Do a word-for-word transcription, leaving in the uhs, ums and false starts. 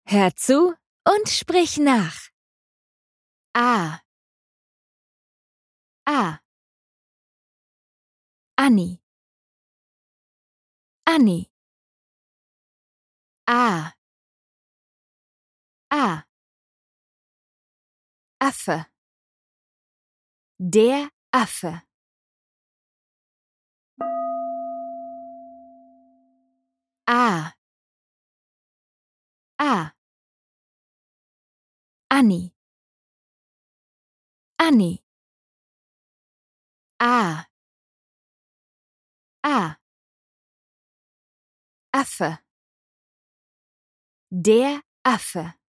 Hör zu und sprich nach. A. A. Anni. Anni. A. A. Affe. Der Affe. A. A. Anni. Anni. A. A. Affe. Der Affe.